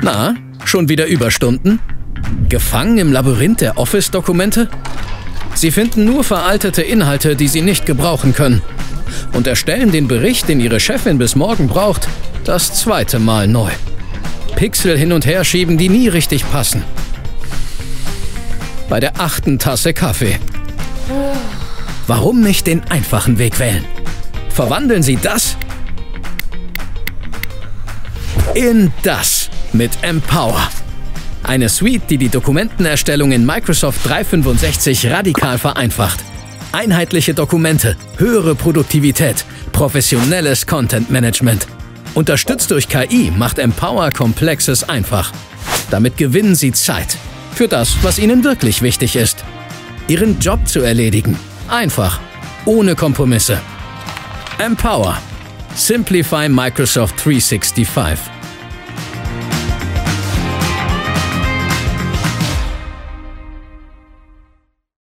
Na, schon wieder Überstunden? Gefangen im Labyrinth der Office-Dokumente? Sie finden nur veraltete Inhalte, die Sie nicht gebrauchen können. Und erstellen den Bericht, den Ihre Chefin bis morgen braucht, das 2. Mal neu. Pixel hin und her schieben, die nie richtig passen. Bei der 8. Tasse Kaffee. Warum nicht den einfachen Weg wählen? Verwandeln Sie das in das mit Empower. Eine Suite, die die Dokumentenerstellung in Microsoft 365 radikal vereinfacht. Einheitliche Dokumente, höhere Produktivität, professionelles Content-Management. Unterstützt durch KI macht Empower Komplexes einfach. Damit gewinnen Sie Zeit für das, was Ihnen wirklich wichtig ist. Ihren Job zu erledigen. Einfach. Ohne Kompromisse. Empower. Simplify Microsoft 365.